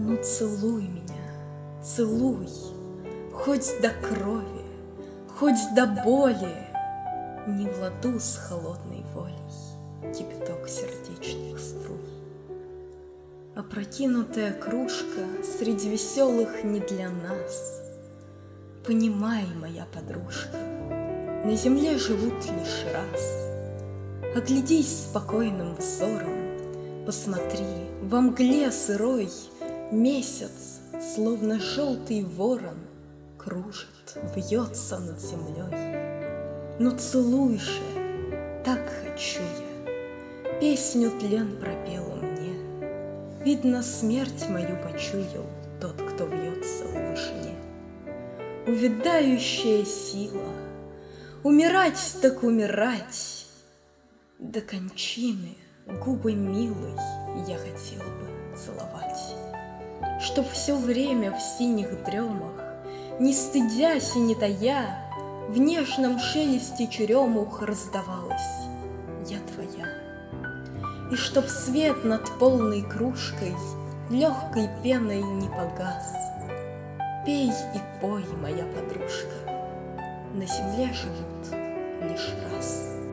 Ну целуй меня, целуй, хоть до крови, хоть до боли, не в ладу с холодной волей кипяток сердечных струй. Опрокинутая кружка среди веселых не для нас. Понимай, моя подружка, на земле живут лишь раз. Оглядись спокойным взором, посмотри, во мгле сырой месяц, словно желтый ворон, кружит, вьется над землей. Ну целуй же, так хочу я, песню тлен пропела мне. Видно, смерть мою почуял тот, кто вьется в вышине. Увядающая сила, умирать так умирать, до кончины губы милой я хотел бы целовать, чтоб все время в синих дремах, не стыдясь и не тая, в нежном шелесте черемух раздавалась: я твоя. И чтоб свет над полной кружкой легкой пеной не погас. Пей и пой, моя подружка, на земле живут лишь раз.